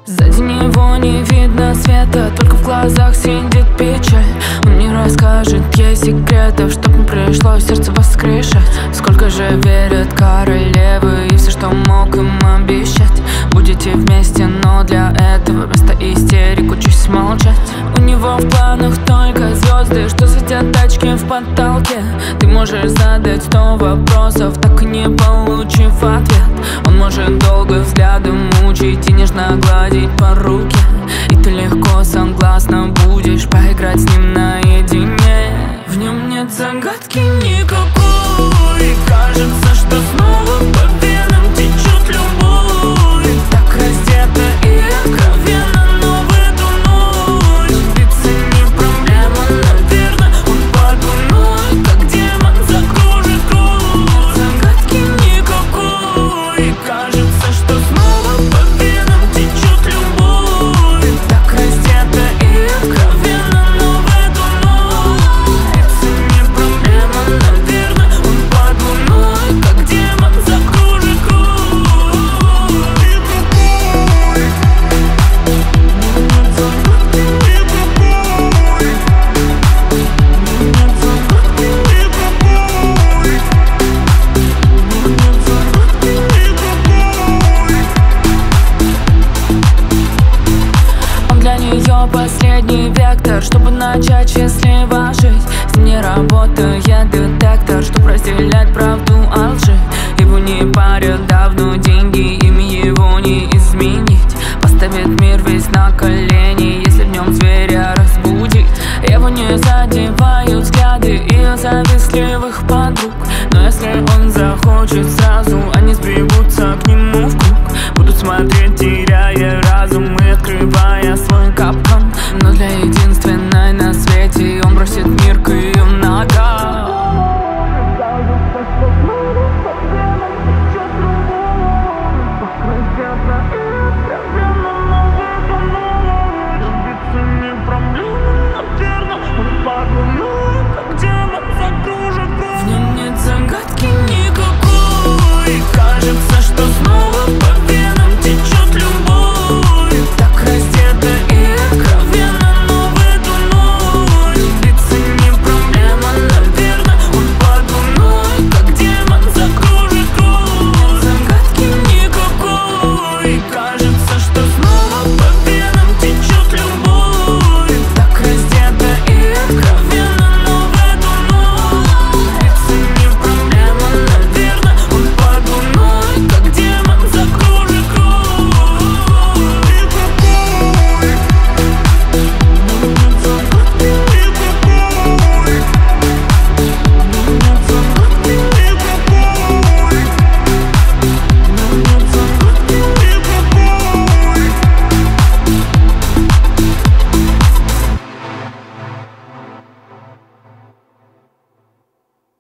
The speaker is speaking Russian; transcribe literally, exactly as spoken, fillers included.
Сзади него не видно света, только в глазах сидит печаль. Он не расскажет ей секретов, чтоб не пришлось сердце воскрешать. Сколько же верят королевы и все, что мог им обещать. Будете вместе, но для этого вместо истерик учусь молчать. У него в планах только звезды, что светят тачки в потолке. Ты можешь задать сто вопросов, так и не получив ответ. Он может долго взглядом мучить и нежно гладить по руке. И ты легко согласна будешь поиграть с ним наедине. В нем нет загадки никакой, кажется, что снова по венам течет любовь. Так раздета и откровенно, но в эту ночь биться не проблема, наверное. Он подумает, как демон закружит круг. Загадки никакой, кажется, что снова по венам течет любовь. Так раздета и откровенно, но в эту ночь биться не проблема, наверное. Он подумает, как демон закружит круг. Он для нее последний вектор, чтобы начать счастливо жить. С ним не работает детектор, чтоб разделять права.